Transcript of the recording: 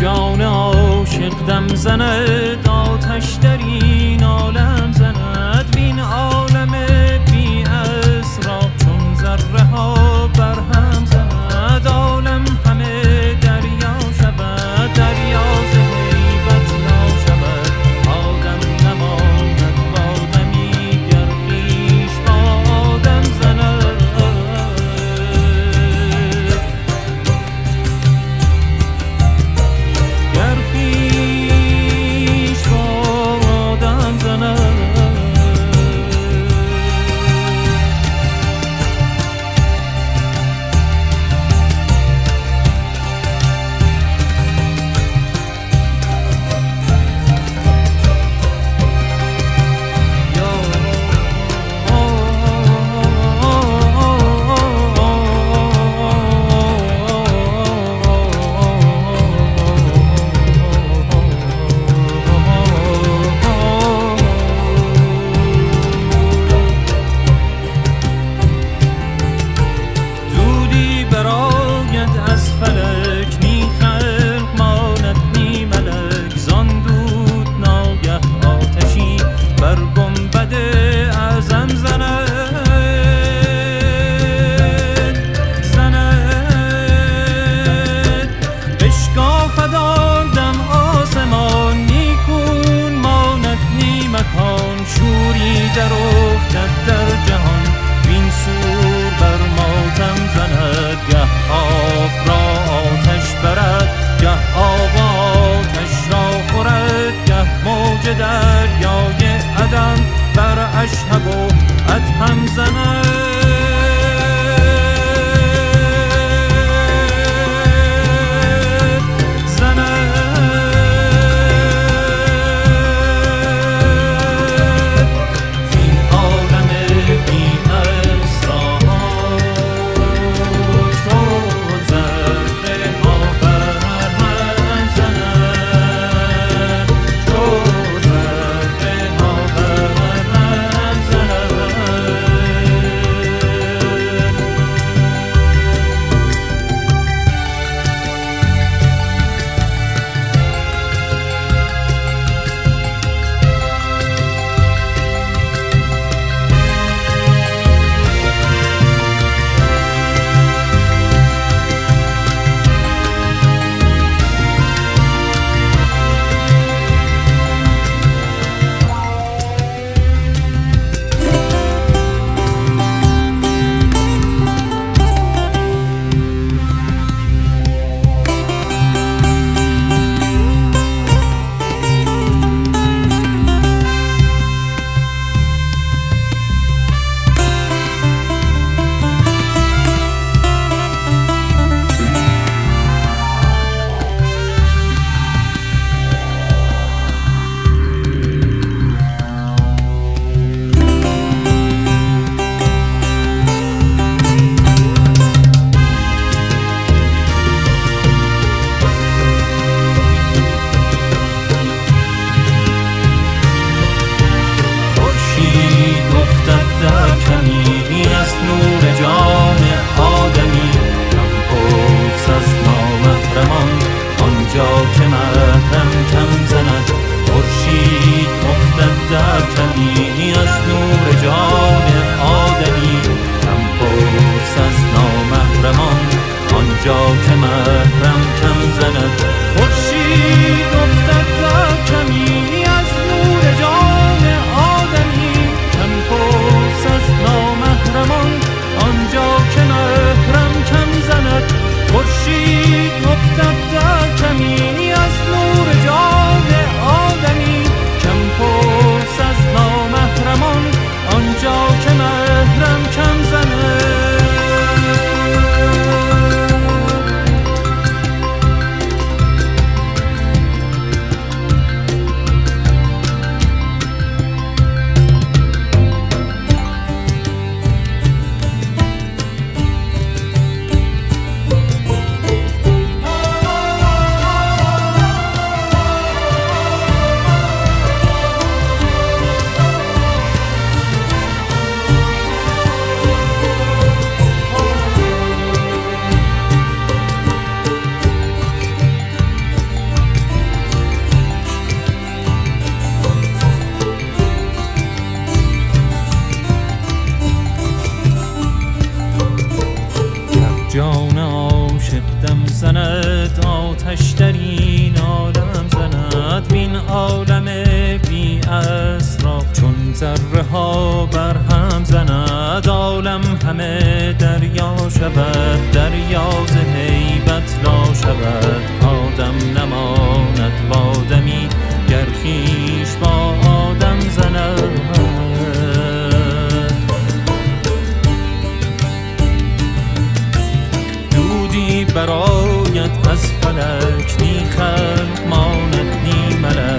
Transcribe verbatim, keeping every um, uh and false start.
جان عاشق دم زند، آتش در این عالم زند. وین عالم بی اسرا چون ذره ها برهم زند. عالم همه دریا شود، دریا ز هیبت نا شود. آدم نماند و آدمی گر خویش با آدم زند. گر خویش با آدم زند. عالم بی اسرار چون ذره ها بر هم زند، عالم همه دریا شود، دریا ز هیبت لا شود. آدم نماند و آدمی گر خویش با آدم زند. دودی برآید از فلک، نی خلق ماند نی ملک،